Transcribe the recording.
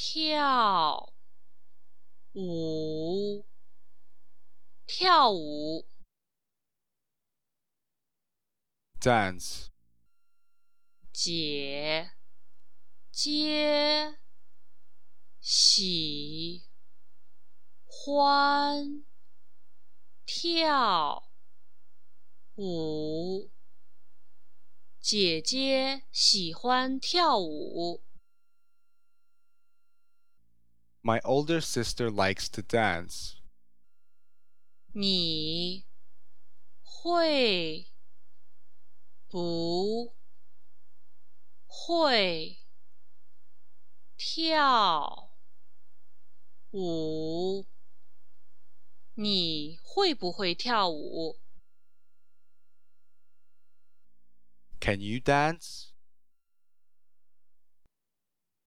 跳舞，跳舞。 dance, 解接喜欢跳舞。姐姐喜欢跳舞。 my older sister likes to dance. 你会不会跳舞？你会不会跳舞？ Can you dance?